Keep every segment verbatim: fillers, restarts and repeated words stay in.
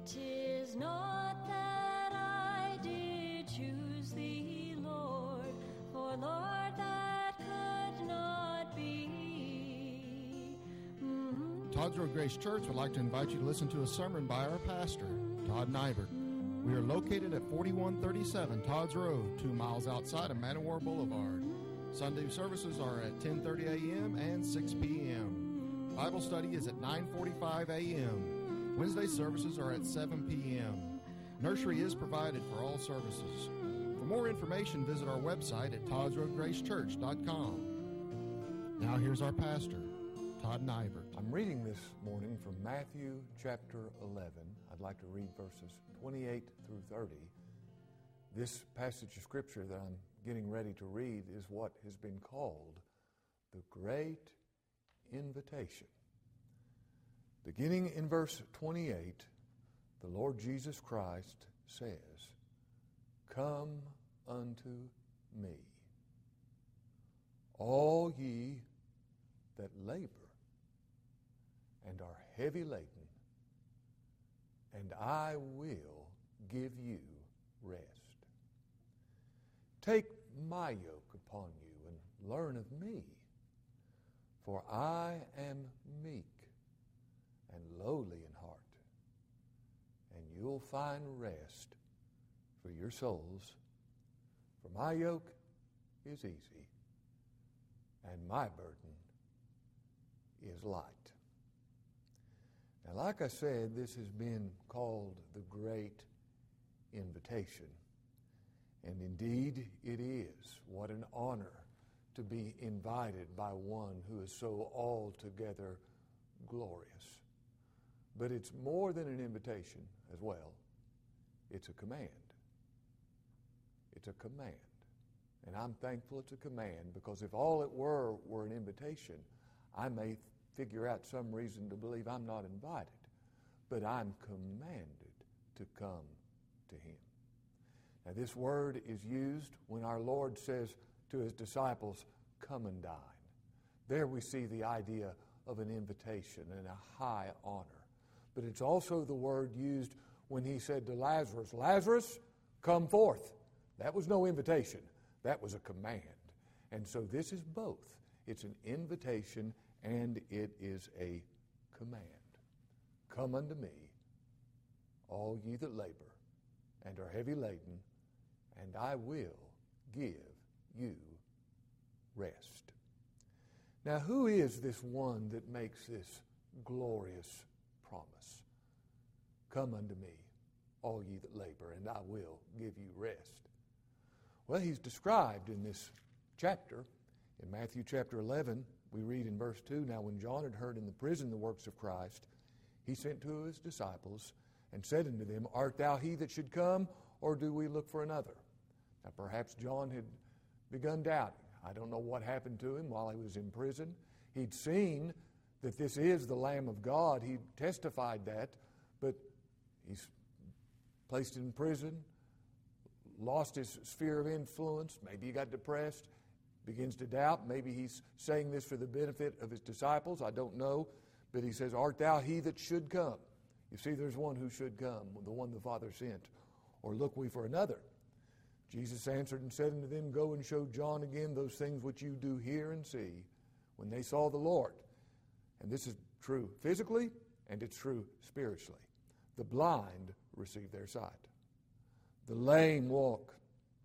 'Tis not that I did choose thee, Lord, for Lord, that could not be. Mm-hmm. Todd's Road Grace Church would like to invite you to listen to a sermon by our pastor, Todd Nybert. We are located at forty-one thirty-seven Todd's Road, two miles outside of Man o' War Boulevard. Sunday services are at ten thirty a.m. and six p.m. Bible study is at nine forty-five a.m. Wednesday services are at seven p.m. Nursery is provided for all services. For more information, visit our website at todds road grace church dot com. Now here's our pastor, Todd Nybert. I'm reading this morning from Matthew chapter eleven. I'd like to read verses twenty-eight through thirty. This passage of Scripture that I'm getting ready to read is what has been called the Great Invitation. Beginning in verse twenty-eight, the Lord Jesus Christ says, "Come unto me, all ye that labor and are heavy laden, and I will give you rest. Take my yoke upon you and learn of me, for I am meek and lowly in heart, and you'll find rest for your souls. For my yoke is easy, and my burden is light." Now, like I said, this has been called the Great Invitation. And indeed, it is. What an honor to be invited by one who is so altogether glorious. But it's more than an invitation as well. It's a command. It's a command. And I'm thankful it's a command, because if all it were were an invitation, I may figure out some reason to believe I'm not invited. But I'm commanded to come to Him. Now, this word is used when our Lord says to His disciples, "Come and dine." There we see the idea of an invitation and a high honor. But it's also the word used when He said to Lazarus, "Lazarus, come forth." That was no invitation. That was a command. And so this is both. It's an invitation and it is a command. "Come unto me, all ye that labor and are heavy laden, and I will give you rest." Now, who is this one that makes this glorious promise? "Come unto me, all ye that labor, and I will give you rest." Well, He's described in this chapter. In Matthew chapter eleven, we read in verse two, "Now when John had heard in the prison the works of Christ, he sent to his disciples and said unto them, Art thou he that should come, or do we look for another?" Now perhaps John had begun doubting. I don't know what happened to him while he was in prison. He'd seen that this is the Lamb of God. He testified that, but he's placed in prison, lost his sphere of influence. Maybe he got depressed, begins to doubt. Maybe he's saying this for the benefit of his disciples. I don't know. But he says, "Art thou he that should come?" You see, there's one who should come, the one the Father sent. "Or look we for another?" Jesus answered and said unto them, "Go and show John again those things which you do hear and see." When they saw the Lord, and this is true physically and it's true spiritually, the blind receive their sight. The lame walk.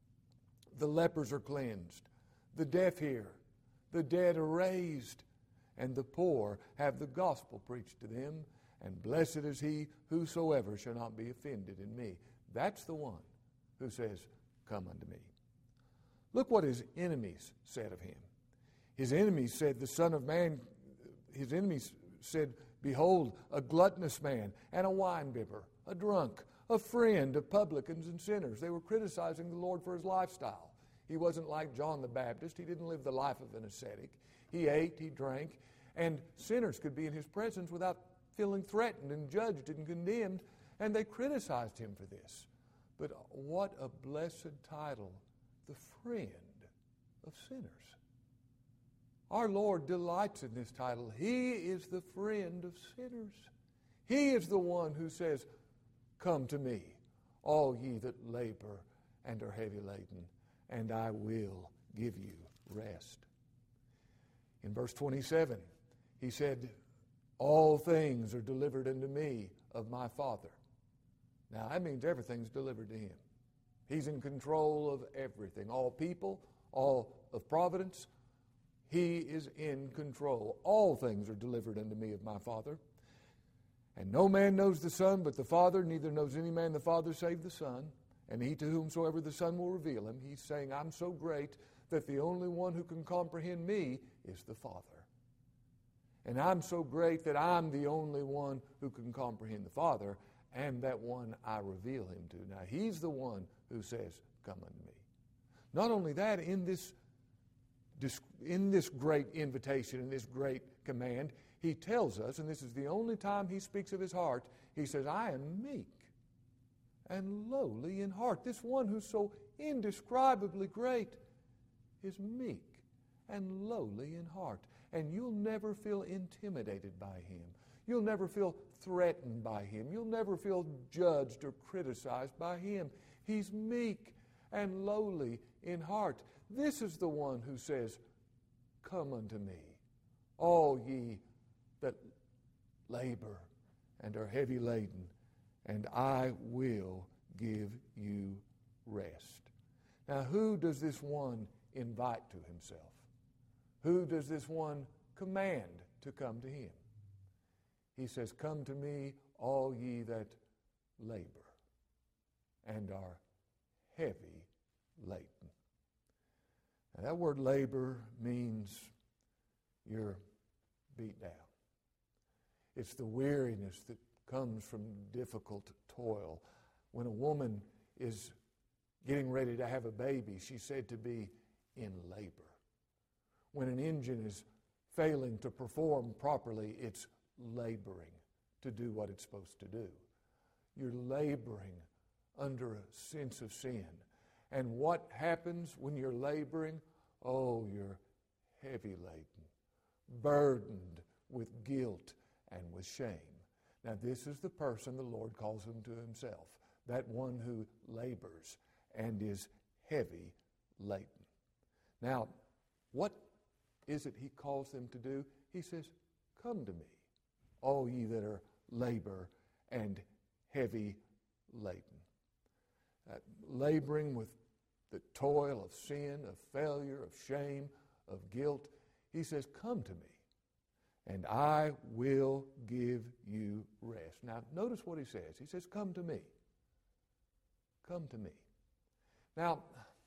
The lepers are cleansed. The deaf hear. The dead are raised. And the poor have the gospel preached to them. And blessed is he whosoever shall not be offended in me. That's the one who says, "Come unto me." Look what his enemies said of him. His enemies said, the Son of Man, his enemies said, "Behold, a gluttonous man and a winebibber, a drunk, a friend of publicans and sinners." They were criticizing the Lord for his lifestyle. He wasn't like John the Baptist. He didn't live the life of an ascetic. He ate, he drank, and sinners could be in his presence without feeling threatened and judged and condemned, and they criticized him for this. But what a blessed title, the friend of sinners. Our Lord delights in this title. He is the friend of sinners. He is the one who says, Come to me, all ye that labor and are heavy laden, and I will give you rest. In verse twenty-seven, he said, all things are delivered unto me of my Father. Now, that means everything's delivered to him. He's in control of everything. All people, all of providence, he is in control. All things are delivered unto me of my Father. And no man knows the Son but the Father, neither knows any man the Father save the Son, and he to whomsoever the Son will reveal him. He's saying, I'm so great that the only one who can comprehend me is the Father. And I'm so great that I'm the only one who can comprehend the Father, and that one I reveal him to. Now, he's the one who says, come unto me. Not only that, in this, in this great invitation, in this great command, he tells us, and this is the only time he speaks of his heart, he says, I am meek and lowly in heart. This one who's so indescribably great is meek and lowly in heart. And you'll never feel intimidated by him. You'll never feel threatened by him. You'll never feel judged or criticized by him. He's meek and lowly in heart. This is the one who says, come unto me, all ye that labor and are heavy laden, and I will give you rest. Now, who does this one invite to himself? Who does this one command to come to him? He says, come to me, all ye that labor and are heavy laden. Now, that word labor means you're beat down. It's the weariness that comes from difficult toil. When a woman is getting ready to have a baby, she's said to be in labor. When an engine is failing to perform properly, it's laboring to do what it's supposed to do. You're laboring under a sense of sin. And what happens when you're laboring? Oh, you're heavy laden, burdened with guilt and with shame. Now, this is the person the Lord calls him to himself, that one who labors and is heavy laden. Now, what is it he calls them to do? He says, come to me, all ye that are labor and heavy laden. Uh, laboring with the toil of sin, of failure, of shame, of guilt. He says, come to me, and I will give you rest. Now, notice what he says. He says, come to me. Come to me. Now,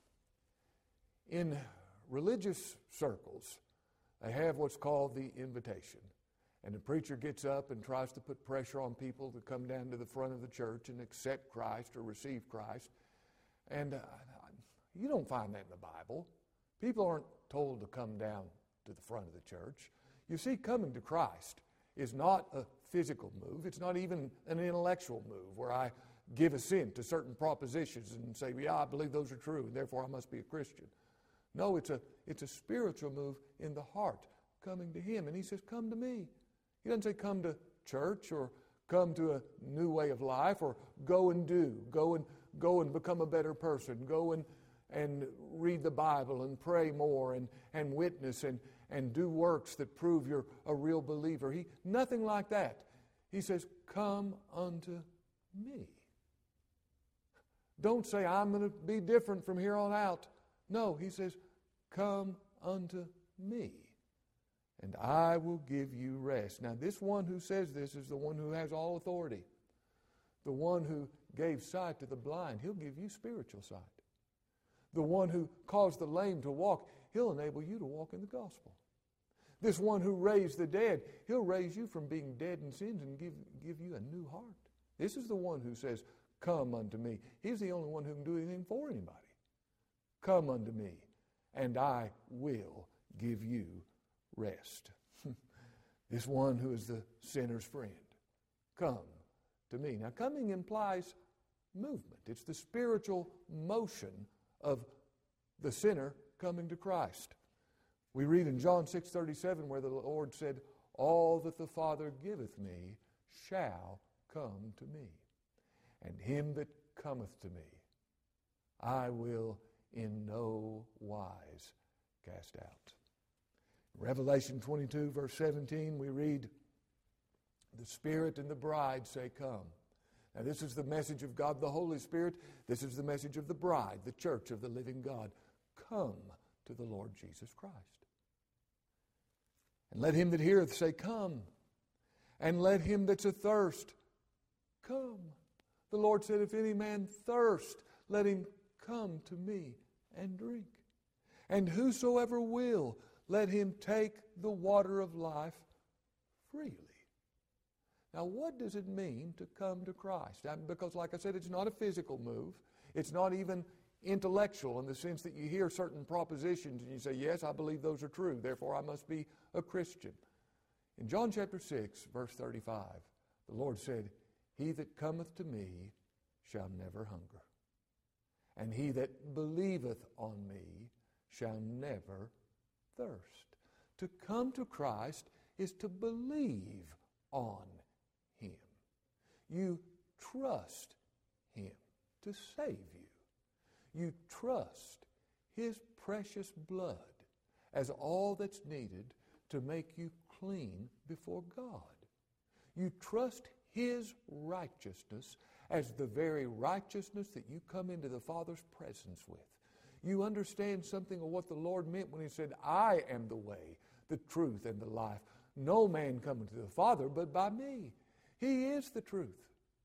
in religious circles, they have what's called the invitation. And the preacher gets up and tries to put pressure on people to come down to the front of the church and accept Christ or receive Christ. And uh, you don't find that in the Bible. People aren't told to come down to the front of the church. You see, coming to Christ is not a physical move. It's not even an intellectual move where I give assent to certain propositions and say, yeah, I believe those are true, and therefore I must be a Christian. No, it's a, it's a spiritual move in the heart, coming to him. And he says, come to me. He doesn't say come to church or come to a new way of life or go and do, go and go and become a better person, go and, and read the Bible and pray more and, and witness and, and do works that prove you're a real believer. He, nothing like that. He says, come unto me. Don't say, I'm going to be different from here on out. No, he says, come unto me, and I will give you rest. Now, this one who says this is the one who has all authority. The one who gave sight to the blind, he'll give you spiritual sight. The one who caused the lame to walk, he'll enable you to walk in the gospel. This one who raised the dead, he'll raise you from being dead in sins and give, give you a new heart. This is the one who says, come unto me. He's the only one who can do anything for anybody. Come unto me, and I will give you rest. This one who is the sinner's friend. Come to me. Now, coming implies movement. It's the spiritual motion of the sinner coming to Christ. We read in John six thirty-seven where the Lord said, all that the Father giveth me shall come to me. and him that cometh to me, I will in no wise cast out. Revelation twenty-two, verse seventeen, we read, the Spirit and the bride say, come. Now this is the message of God the Holy Spirit. This is the message of the bride, the church of the living God. Come to the Lord Jesus Christ. And let him that heareth say, come. And let him that's athirst, come. The Lord said, if any man thirst, let him come to me and drink. And whosoever will, let him take the water of life freely. Now, what does it mean to come to Christ? Because, like I said, it's not a physical move. It's not even intellectual in the sense that you hear certain propositions and you say, yes, I believe those are true, therefore I must be a Christian. In John chapter six, verse thirty-five, the Lord said, he that cometh to me shall never hunger, and he that believeth on me shall never thirst. To come to Christ is to believe on him. You trust him to save you. You trust his precious blood as all that's needed to make you clean before God. You trust his righteousness as the very righteousness that you come into the Father's presence with. You understand something of what the Lord meant when he said, I am the way, the truth, and the life. No man cometh to the Father but by me. He is the truth.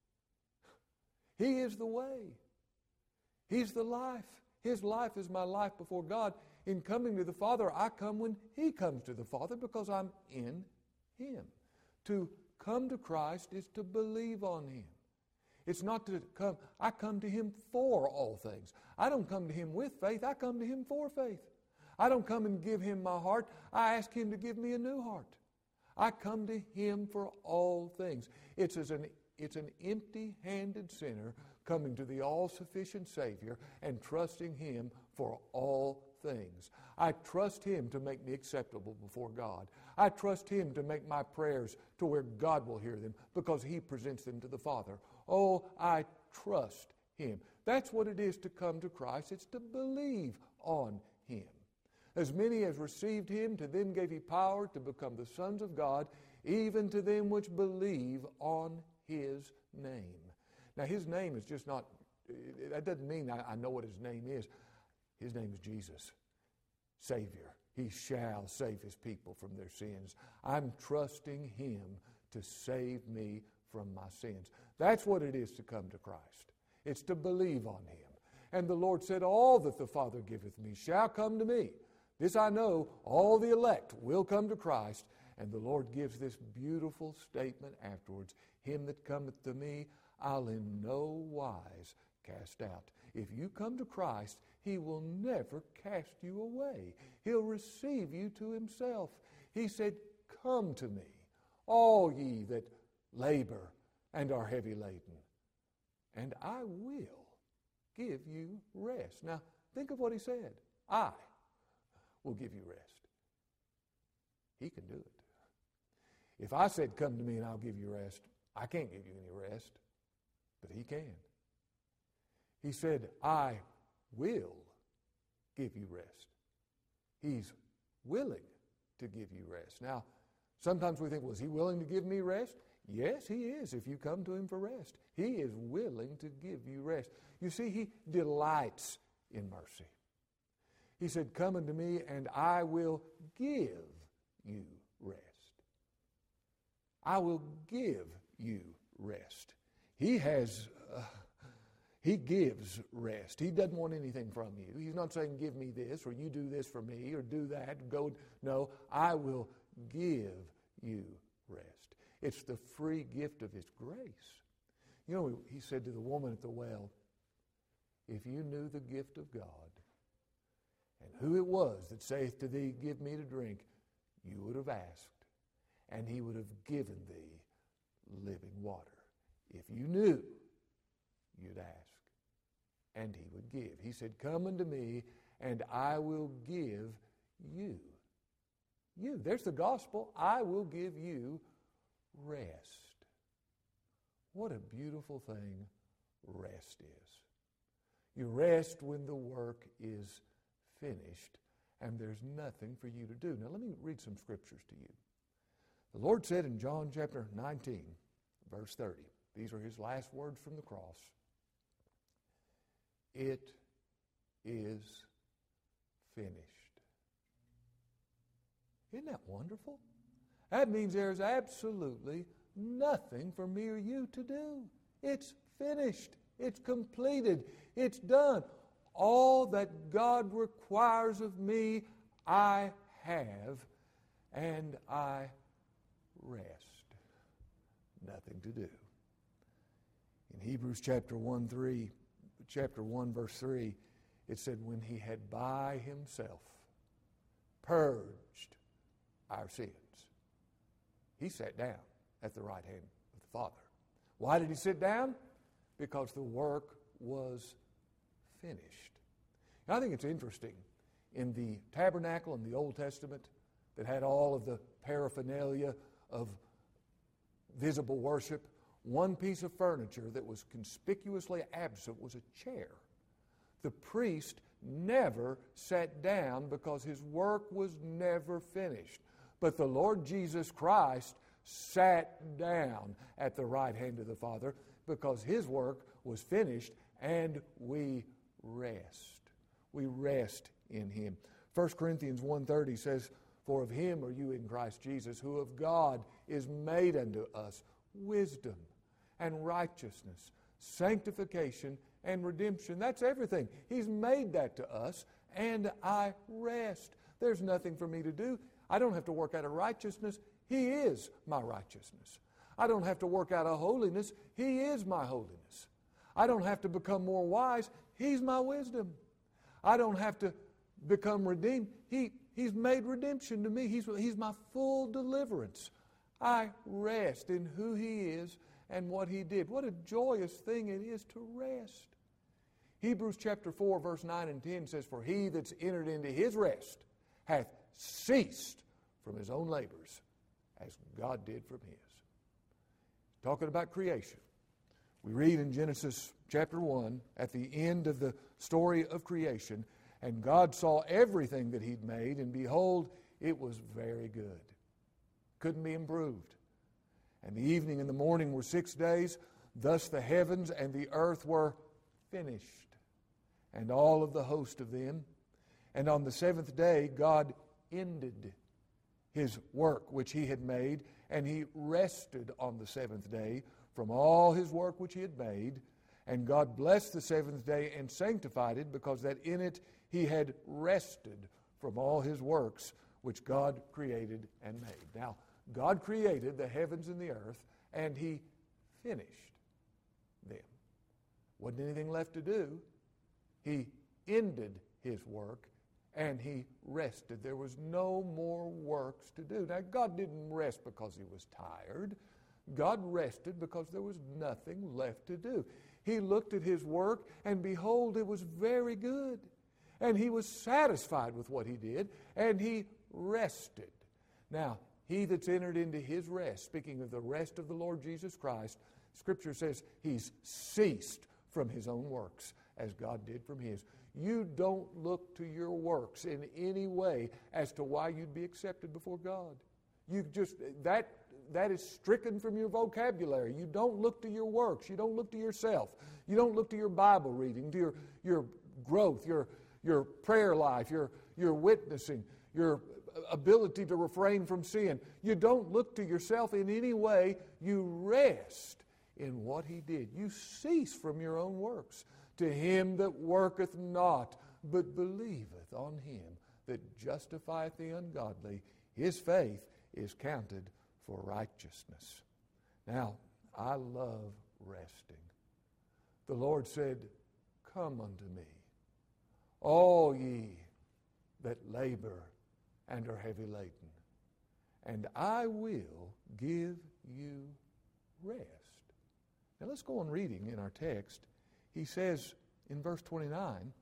He is the way. He's the life. His life is my life before God. In coming to the Father, I come when he comes to the Father because I'm in him. To come to Christ is to believe on him. It's not to come, I come to him for all things. I don't come to him with faith, I come to him for faith. I don't come and give him my heart, I ask him to give me a new heart. I come to him for all things. It's as an it's an empty-handed sinner coming to the all-sufficient Savior and trusting him for all things. I trust him to make me acceptable before God. I trust him to make my prayers to where God will hear them because he presents them to the Father. Oh, I trust him. That's what it is to come to Christ. It's to believe on him. As many as received him, to them gave he power to become the sons of God, even to them which believe on his name. Now, his name is just not, that doesn't mean I, I know what his name is. His name is Jesus, Savior. He shall save his people from their sins. I'm trusting him to save me from my sins. That's what it is to come to Christ. It's to believe on him. And the Lord said, all that the Father giveth me shall come to me. This I know, all the elect will come to Christ. And the Lord gives this beautiful statement afterwards. Him that cometh to me, I'll in no wise cast out. If you come to Christ, he will never cast you away. He'll receive you to himself. He said, come to me, all ye that labor and are heavy laden, and I will give you rest. Now, think of what he said. I will give you rest. He can do it. If I said, come to me and I'll give you rest, I can't give you any rest, but he can. He said, I will give you rest. He's willing to give you rest. Now, sometimes we think, well, is he willing to give me rest? Yes, he is, if you come to him for rest. He is willing to give you rest. You see, he delights in mercy. He said, come unto me and I will give you rest. I will give you rest. He has, uh, he gives rest. He doesn't want anything from you. He's not saying, give me this, or you do this for me, or do that, go. No, I will give you rest. It's the free gift of his grace. You know, he said to the woman at the well, if you knew the gift of God, and who it was that saith to thee, give me to drink, you would have asked, and he would have given thee living water. If you knew, you'd ask, and he would give. He said, come unto me, and I will give you. You. There's the gospel. I will give you rest. What a beautiful thing rest is. You rest when the work is finished and there's nothing for you to do. Now let me read some scriptures to you. The Lord said in John chapter nineteen, verse thirty, these are his last words from the cross. It is finished. Isn't that wonderful? That means there's absolutely nothing for me or you to do. It's finished. It's completed. It's done. All that God requires of me, I have, and I rest. Nothing to do. In Hebrews chapter one, three, chapter one, verse three, it said, when he had by himself purged our sins, he sat down at the right hand of the Father. Why did he sit down? Because the work was finished. And I think it's interesting, in the tabernacle in the Old Testament that had all of the paraphernalia of visible worship, one piece of furniture that was conspicuously absent was a chair. The priest never sat down because his work was never finished. But the Lord Jesus Christ sat down at the right hand of the Father because his work was finished, and we rest. We rest in him. First Corinthians one thirty says, for of him are you in Christ Jesus, who of God is made unto us wisdom and righteousness, sanctification and redemption. That's everything. He's made that to us, and I rest. There's nothing for me to do. I don't have to work out a righteousness. He is my righteousness. I don't have to work out a holiness. He is my holiness. I don't have to become more wise. He's my wisdom. I don't have to become redeemed. He, he's made redemption to me. He's, he's my full deliverance. I rest in who he is and what he did. What a joyous thing it is to rest. Hebrews chapter four, verse nine and ten says, for he that's entered into his rest hath ceased from his own labors, as God did from his. Talking about creation. We read in Genesis chapter one, at the end of the story of creation, and God saw everything that he'd made, and behold, it was very good. Couldn't be improved. And the evening and the morning were six days. Thus the heavens and the earth were finished, and all of the host of them. And on the seventh day God ended his work which he had made, and he rested on the seventh day from all his work which he had made. And God blessed the seventh day and sanctified it, because that in it he had rested from all his works which God created and made. Now, God created the heavens and the earth, and he finished them. Wasn't anything left to do. He ended his work, and he rested. There was no more works to do. Now, God didn't rest because he was tired. God rested because there was nothing left to do. He looked at his work, and behold, it was very good. And he was satisfied with what he did, and he rested. Now, he that's entered into his rest, speaking of the rest of the Lord Jesus Christ, Scripture says he's ceased from his own works, as God did from his. You don't look to your works in any way as to why you'd be accepted before God. You just, that that is stricken from your vocabulary. You don't look to your works. You don't look to yourself. You don't look to your Bible reading, to your, your growth, your, your prayer life, your, your witnessing, your ability to refrain from sin. You don't look to yourself in any way. You rest in what he did. You cease from your own works. To him that worketh not, but believeth on him that justifieth the ungodly, his faith is counted for righteousness. Now, I love resting. The Lord said, come unto me, all ye that labor and are heavy laden, and I will give you rest. Now let's go on reading in our text. He says in verse twenty-nine,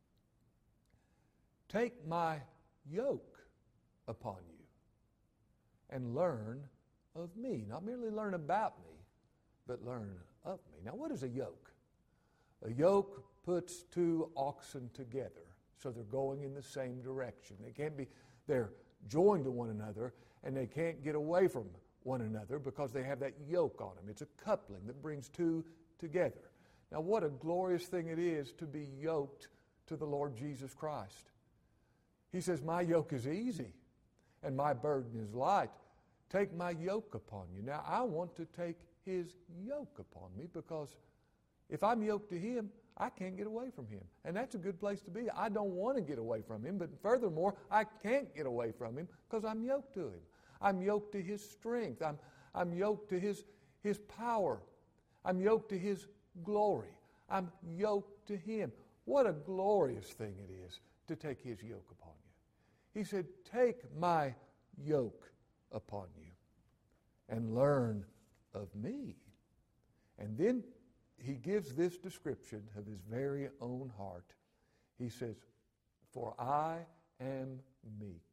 take my yoke upon you and learn of me. Not merely learn about me, but learn of me. Now what is a yoke? A yoke puts two oxen together, so they're going in the same direction. They can't be, they're joined to one another, and they can't get away from one another because they have that yoke on them. It's a coupling that brings two together. Now, what a glorious thing it is to be yoked to the Lord Jesus Christ. He says, my yoke is easy and my burden is light. Take my yoke upon you. Now, I want to take his yoke upon me because if I'm yoked to him, I can't get away from him. And that's a good place to be. I don't want to get away from him, but furthermore, I can't get away from him because I'm yoked to him. I'm yoked to his strength. I'm, I'm yoked to his, his power. I'm yoked to his glory. I'm yoked to him. What a glorious thing it is to take his yoke upon you. He said, take my yoke upon you and learn of me. And then he gives this description of his very own heart. He says, for I am meek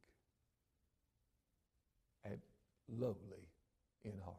and lowly in heart.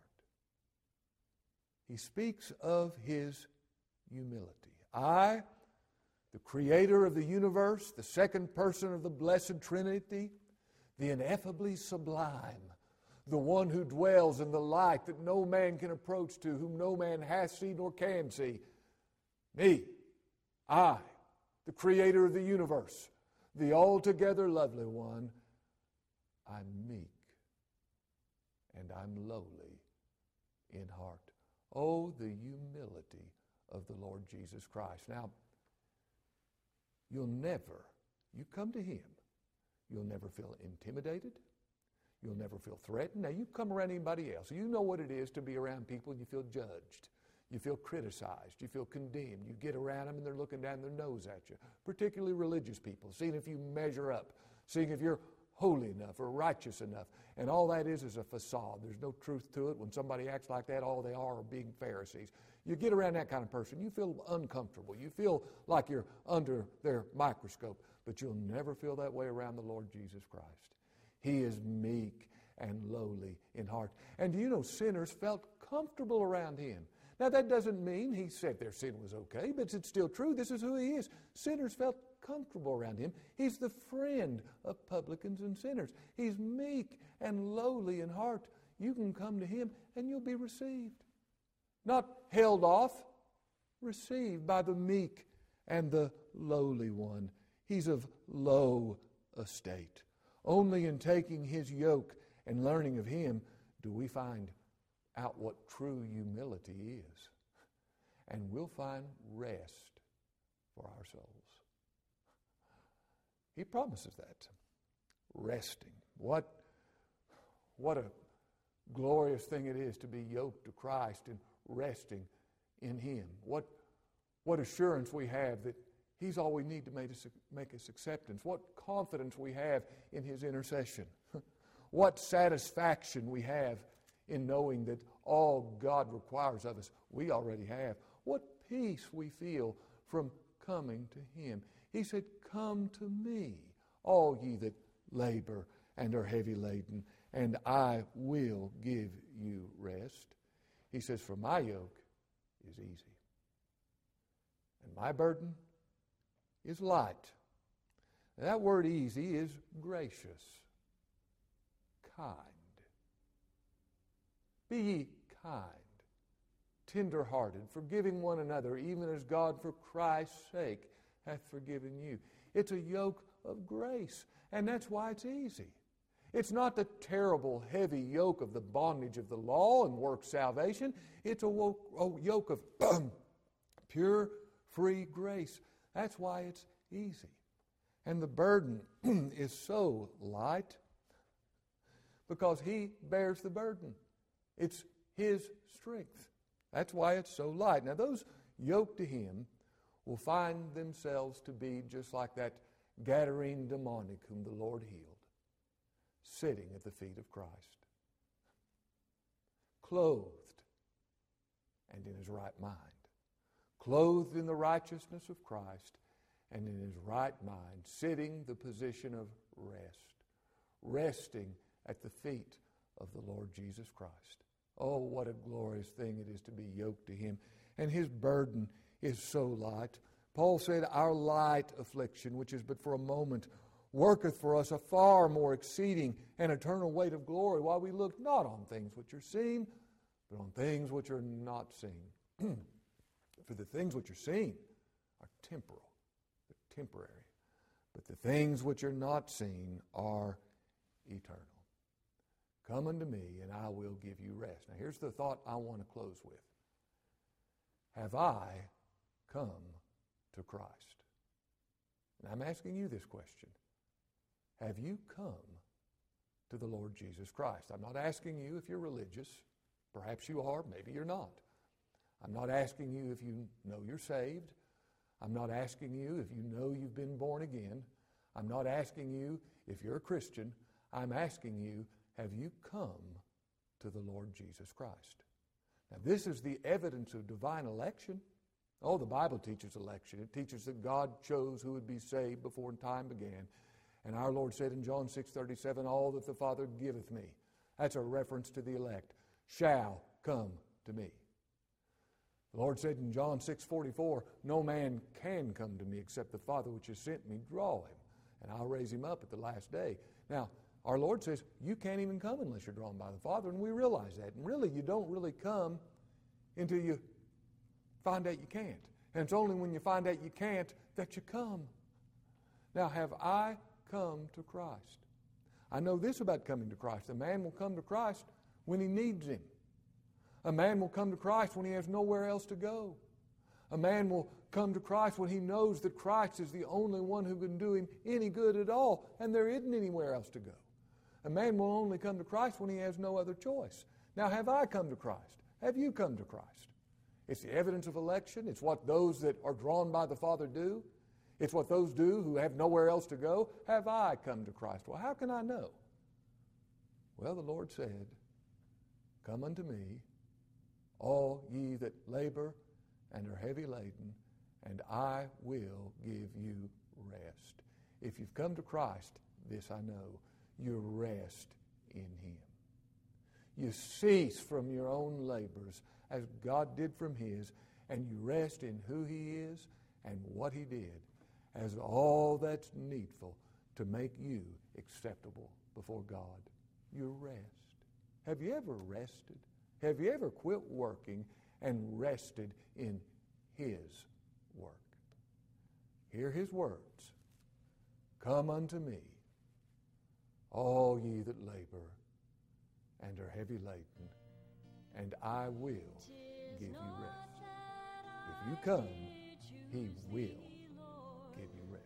He speaks of his humility. I, the creator of the universe, the second person of the blessed Trinity, the ineffably sublime, the one who dwells in the light that no man can approach to, whom no man has seen or can see. Me, I, the creator of the universe, the altogether lovely one, I'm meek and I'm lowly in heart. Oh, the humility of the Lord Jesus Christ. Now, you'll never, you come to him, you'll never feel intimidated. You'll never feel threatened. Now, you come around anybody else. You know what it is to be around people and you feel judged. You feel criticized. You feel condemned. You get around them and they're looking down their nose at you, particularly religious people, seeing if you measure up, seeing if you're holy enough or righteous enough. And all that is is a facade. There's no truth to it. When somebody acts like that, all they are are being Pharisees. You get around that kind of person, you feel uncomfortable. You feel like you're under their microscope. But you'll never feel that way around the Lord Jesus Christ. He is meek and lowly in heart. And do you know sinners felt comfortable around him? Now, that doesn't mean he said their sin was okay, but it's still true. This is who he is. Sinners felt comfortable around him. He's the friend of publicans and sinners. He's meek and lowly in heart. You can come to him and you'll be received. Not held off, received by the meek and the lowly one. He's of low estate. Only in taking his yoke and learning of him do we find out what true humility is. And we'll find rest for our souls. He promises that. Resting. What, what a glorious thing it is to be yoked to Christ and resting in him. What, what assurance we have that he's all we need to make us, make us acceptance. What confidence we have in his intercession. What satisfaction we have in knowing that all God requires of us, we already have. What peace we feel from coming to him. He said, come to me, all ye that labor and are heavy laden, and I will give you rest. He says, for my yoke is easy, and my burden is light. And that word easy is gracious, kind. Be ye kind, tender-hearted, forgiving one another, even as God for Christ's sake hath forgiven you. It's a yoke of grace, and that's why it's easy. It's not the terrible, heavy yoke of the bondage of the law and work salvation. It's a, woke, a yoke of pure, free grace. That's why it's easy. And the burden is so light because he bears the burden. It's his strength. That's why it's so light. Now, those yoked to him will find themselves to be just like that Gadarene demonic whom the Lord healed, sitting at the feet of Christ, clothed and in his right mind, clothed in the righteousness of Christ and in his right mind, sitting the position of rest, resting at the feet of the Lord Jesus Christ. Oh, what a glorious thing it is to be yoked to him. And his burden is so light. Paul said, our light affliction, which is but for a moment, worketh for us a far more exceeding and eternal weight of glory, while we look not on things which are seen, but on things which are not seen. For the things which are seen are temporal, they're temporary. But the things which are not seen are eternal. Come unto me, and I will give you rest. Now here's the thought I want to close with. Have I come to Christ? And I'm asking you this question. Have you come to the Lord Jesus Christ? I'm not asking you if you're religious. Perhaps you are, maybe you're not. I'm not asking you if you know you're saved. I'm not asking you if you know you've been born again. I'm not asking you if you're a Christian. I'm asking you, have you come to the Lord Jesus Christ? Now, this is the evidence of divine election. Oh, the Bible teaches election. It teaches that God chose who would be saved before time began. And our Lord said in John six thirty-seven, all that the Father giveth me, that's a reference to the elect, shall come to me. The Lord said in John six forty-four, no man can come to me except the Father which has sent me draw him, and I'll raise him up at the last day. Now, our Lord says, you can't even come unless you're drawn by the Father, and we realize that. And really, you don't really come until you find out you can't. And it's only when you find out you can't that you come. Now, have I come to Christ? I know this about coming to Christ. A man will come to Christ when he needs him. A man will come to Christ when he has nowhere else to go. A man will come to Christ when he knows that Christ is the only one who can do him any good at all, and there isn't anywhere else to go. A man will only come to Christ when he has no other choice. Now, have I come to Christ? Have you come to Christ? It's the evidence of election. It's what those that are drawn by the Father do. It's what those do who have nowhere else to go. Have I come to Christ? Well, how can I know? Well, the Lord said, come unto me, all ye that labor and are heavy laden, and I will give you rest. If you've come to Christ, this I know, you rest in Him. You cease from your own labors as God did from His, and you rest in who He is and what He did as all that's needful to make you acceptable before God. You rest. Have you ever rested? Have you ever quit working and rested in His work? Hear His words. Come unto me, all ye that labor and are heavy laden, and I will give you rest. If you come, He will give you rest.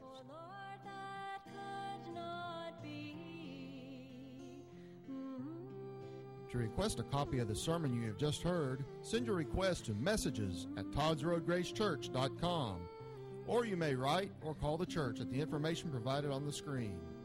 To request a copy of the sermon you have just heard, send your request to messages at todds road grace church dot com, or you may write or call the church at the information provided on the screen.